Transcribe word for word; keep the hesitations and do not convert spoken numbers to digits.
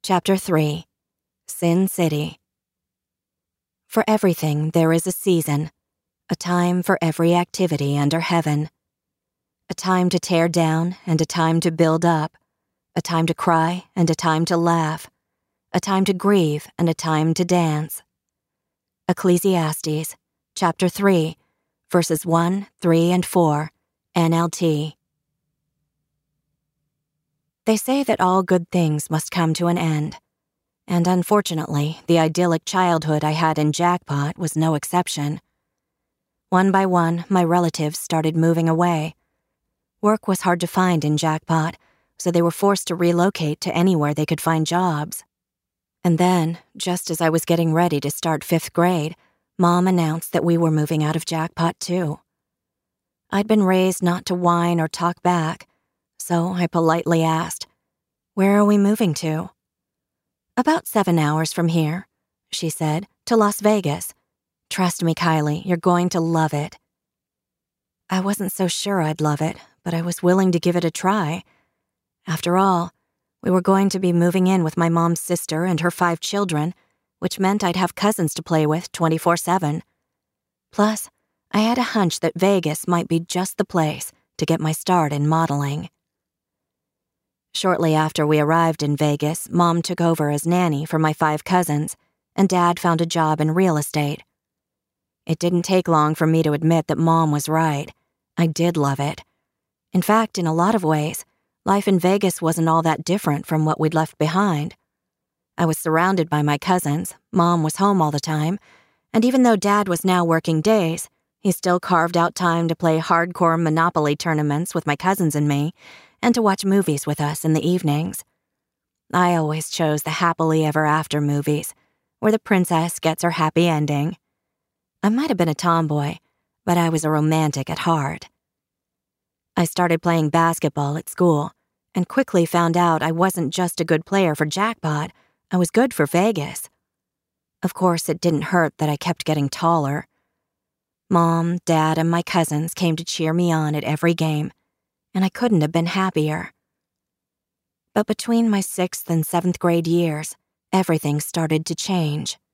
Chapter three. Sin City. For everything there is a season, a time for every activity under heaven. A time to tear down and a time to build up, a time to cry and a time to laugh, a time to grieve and a time to dance. Ecclesiastes, chapter three, verses one, three, and four, N L T. They say that all good things must come to an end, and unfortunately, the idyllic childhood I had in Jackpot was no exception. One by one, my relatives started moving away. Work was hard to find in Jackpot, so they were forced to relocate to anywhere they could find jobs. And then, just as I was getting ready to start fifth grade, Mom announced that we were moving out of Jackpot too. I'd been raised not to whine or talk back, so I politely asked, "Where are we moving to?" "About seven hours from here," she said, "to Las Vegas. Trust me, Kylie, you're going to love it." I wasn't so sure I'd love it, but I was willing to give it a try. After all, we were going to be moving in with my mom's sister and her five children, which meant I'd have cousins to play with twenty-four seven. Plus, I had a hunch that Vegas might be just the place to get my start in modeling. Shortly after we arrived in Vegas, Mom took over as nanny for my five cousins, and Dad found a job in real estate. It didn't take long for me to admit that Mom was right. I did love it. In fact, in a lot of ways, life in Vegas wasn't all that different from what we'd left behind. I was surrounded by my cousins, Mom was home all the time, and even though Dad was now working days, he still carved out time to play hardcore Monopoly tournaments with my cousins and me, and to watch movies with us in the evenings. I always chose the happily ever after movies, where the princess gets her happy ending. I might have been a tomboy, but I was a romantic at heart. I started playing basketball at school, and quickly found out I wasn't just a good player for Jackpot, I was good for Vegas. Of course, it didn't hurt that I kept getting taller. Mom, Dad, and my cousins came to cheer me on at every game, and I couldn't have been happier. But between my sixth and seventh grade years, everything started to change.